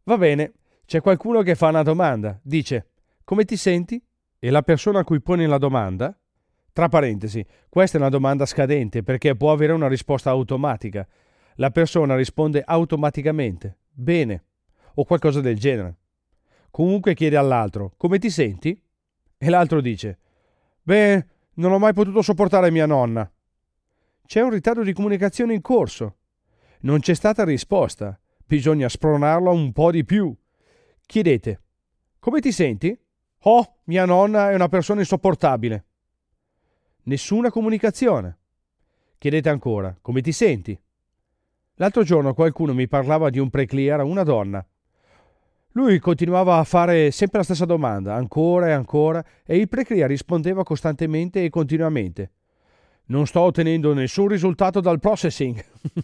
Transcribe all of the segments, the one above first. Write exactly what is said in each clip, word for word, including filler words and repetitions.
Va bene, c'è qualcuno che fa una domanda. Dice: come ti senti? E la persona a cui poni la domanda, tra parentesi, questa è una domanda scadente perché può avere una risposta automatica. La persona risponde automaticamente: bene, o qualcosa del genere. Comunque chiede all'altro: come ti senti? E l'altro dice: beh, non ho mai potuto sopportare mia nonna. C'è un ritardo di comunicazione in corso. Non c'è stata risposta. Bisogna spronarlo un po' di più. Chiedete: come ti senti? Oh, mia nonna è una persona insopportabile. Nessuna comunicazione. Chiedete ancora: come ti senti? L'altro giorno qualcuno mi parlava di un pre-clear a una donna. Lui continuava a fare sempre la stessa domanda, ancora e ancora, e il pre-clear rispondeva costantemente e continuamente: non sto ottenendo nessun risultato dal processing.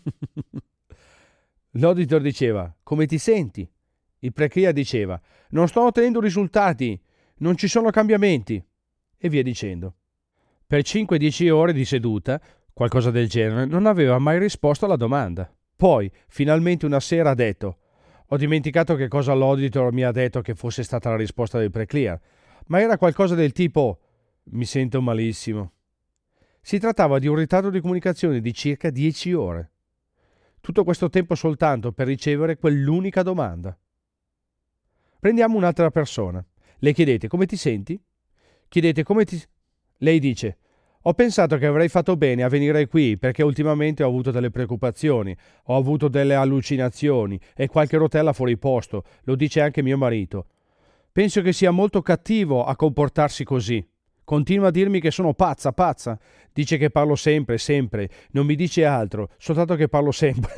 L'auditor diceva: come ti senti? Il pre-clear diceva: non sto ottenendo risultati, non ci sono cambiamenti, e via dicendo. Per cinque dieci ore di seduta, qualcosa del genere, non aveva mai risposto alla domanda. Poi, finalmente una sera ha detto: ho dimenticato che cosa l'auditor mi ha detto che fosse stata la risposta del pre-clear, ma era qualcosa del tipo: mi sento malissimo. Si trattava di un ritardo di comunicazione di circa dieci ore. Tutto questo tempo soltanto per ricevere quell'unica domanda. Prendiamo un'altra persona. Le chiedete: come ti senti? Chiedete: come ti... Lei dice: ho pensato che avrei fatto bene a venire qui perché ultimamente ho avuto delle preoccupazioni, ho avuto delle allucinazioni e qualche rotella fuori posto, lo dice anche mio marito. Penso che sia molto cattivo a comportarsi così. Continua a dirmi che sono pazza, pazza. Dice che parlo sempre, sempre. Non mi dice altro, soltanto che parlo sempre.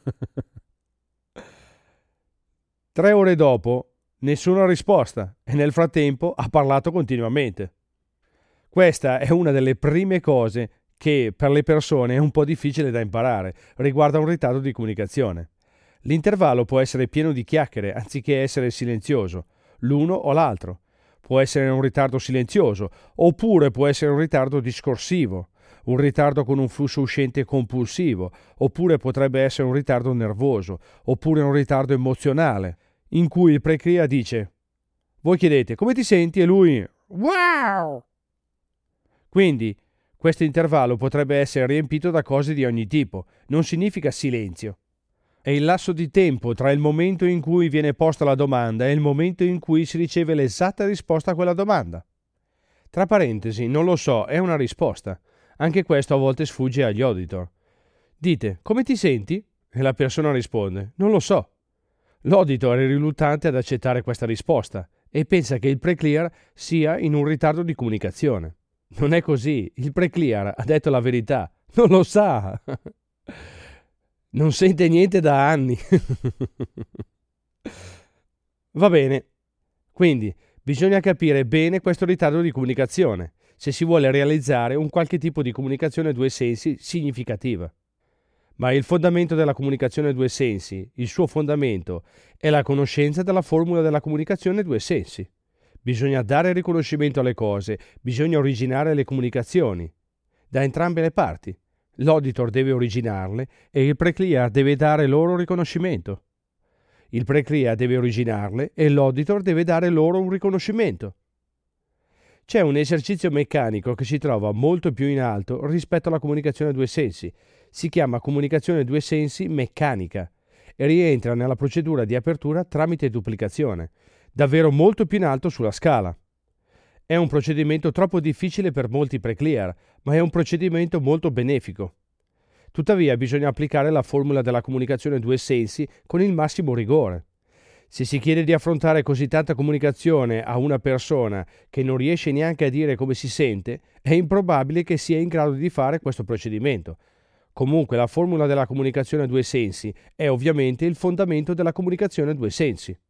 Tre ore dopo, nessuna risposta e nel frattempo ha parlato continuamente. Questa è una delle prime cose che per le persone è un po' difficile da imparare, riguarda un ritardo di comunicazione. L'intervallo può essere pieno di chiacchiere anziché essere silenzioso, l'uno o l'altro. Può essere un ritardo silenzioso, oppure può essere un ritardo discorsivo, un ritardo con un flusso uscente compulsivo, oppure potrebbe essere un ritardo nervoso, oppure un ritardo emozionale, in cui il pre-clear dice: voi chiedete: come ti senti? E lui: wow! Quindi, questo intervallo potrebbe essere riempito da cose di ogni tipo, non significa silenzio. È il lasso di tempo tra il momento in cui viene posta la domanda e il momento in cui si riceve l'esatta risposta a quella domanda. Tra parentesi, non lo so, è una risposta. Anche questo a volte sfugge agli auditor. Dite: come ti senti? E la persona risponde: non lo so. L'auditor è riluttante ad accettare questa risposta e pensa che il pre-clear sia in un ritardo di comunicazione. Non è così, il pre-clear ha detto la verità, non lo sa. Non sente niente da anni. Va bene. Quindi bisogna capire bene questo ritardo di comunicazione se si vuole realizzare un qualche tipo di comunicazione a due sensi significativa. Ma il fondamento della comunicazione a due sensi, il suo fondamento, è la conoscenza della formula della comunicazione a due sensi. Bisogna dare riconoscimento alle cose, bisogna originare le comunicazioni, da entrambe le parti. L'auditor deve originarle e il pre-clear deve dare loro riconoscimento. Il pre-clear deve originarle e l'auditor deve dare loro un riconoscimento. C'è un esercizio meccanico che si trova molto più in alto rispetto alla comunicazione a due sensi. Si chiama comunicazione a due sensi meccanica e rientra nella procedura di apertura tramite duplicazione, davvero molto più in alto sulla scala. È un procedimento troppo difficile per molti pre-clear, ma è un procedimento molto benefico. Tuttavia bisogna applicare la formula della comunicazione a due sensi con il massimo rigore. Se si chiede di affrontare così tanta comunicazione a una persona che non riesce neanche a dire come si sente, è improbabile che sia in grado di fare questo procedimento. Comunque la formula della comunicazione a due sensi è ovviamente il fondamento della comunicazione a due sensi.